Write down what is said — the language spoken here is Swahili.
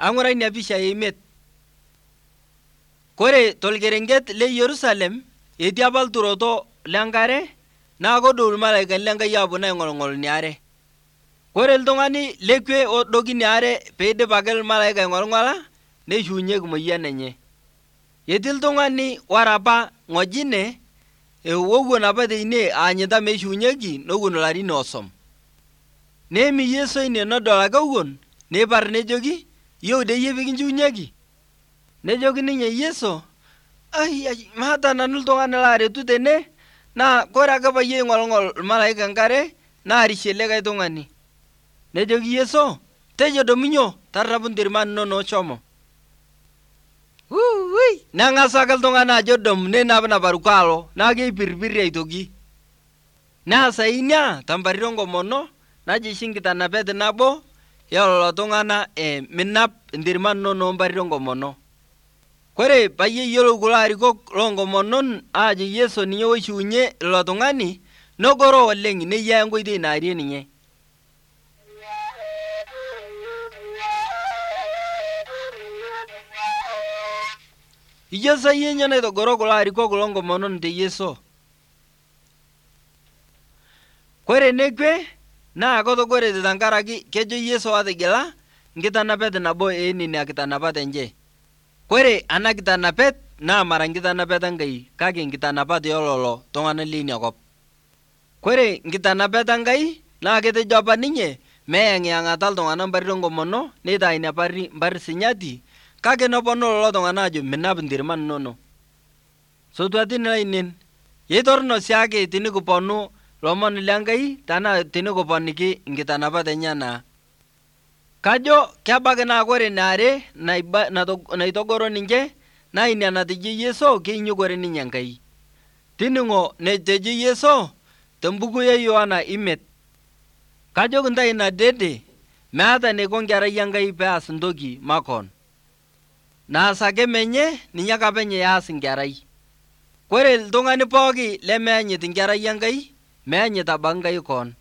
Ang'urai ina pisha imiet. Kore tolkerenket le Yerusalem etii apa ilturoto lenkare naa kodou ilmalaikani lenkai aapuo aing'olng'ol ina are. Kore iltung'ani lekwe odoki ina are peidip ake ilmalaika aing'olng'ola neshuunyeki moyian enye. Etii iltung'ani ore apa ng'ojine ewuon apa teine aanyita meishuunyeki nowuon ilarin osom. Neemi Yesu ine nodol ake ewuon neiparr nejoki, "Iyieu dei iyie pekinchiunyeki?" Nejoki ninye Yesu, maata nanu iltung'ana laaretu tene, naa kore ake payie eing'olng'ol ilmalaika enkare naarishie likae tung'ani. Nejoki Yesu, "Tejo dominyo tarrapu ntirman inono shomo." Neng'asu ake iltung'ana ajo dom neinapnap aruko alo naa keipirripirr aitoki. Neasa inia temparri enkomono najo oshi nkitanapet nabo elolo tung'ana minap ntirman inono omparri enkomono. Kore payie eyiolou kulo arikok loonkomonon aajo Yesu ninye oishiunye ilo tung'ani, negoro oleng' neyiaya enkoitoi naarie ninye. Ijo sa iyie nyoo naitogoro kulo arikok loonkomonon te Yesu? Kore nekwe naa kotogorete tenkaraki kejo Yesu otigila nkitanapet nabo enenia kitanapat enche. Kore ana kitanapet naa mara nkitanapet Enkai kake nkitanapat elolo tung'ana leinia kop. Kore nkitanapet Enkai naa ketejo apa ninye meyeng'iyeng'ata iltung'ana mparri enkomono neitai ina parri mparri sinyati kake neponu lolo tung'ana aajo minap ntirman inono. Sotuatin lainen, eitorno siake tinikiponu lomon lenkai tanaa tinikiponiki nkitanapat enyanaa. Kajo kebaki naa kore inaare naitogoro ninche naa inia natejo Yesu keinyukore ninye Enkai. Tining'o netejo Yesu tembuku e Yoana 5. Kajoki ntai nadede meata neiko nkerai Enkai peas ntoki makon. Naas ake menye ninye ake apeny eas nkerai. Kore iltung'ani pooki lemeanyit nkerai Enkai meanyit abaki Nkai koon.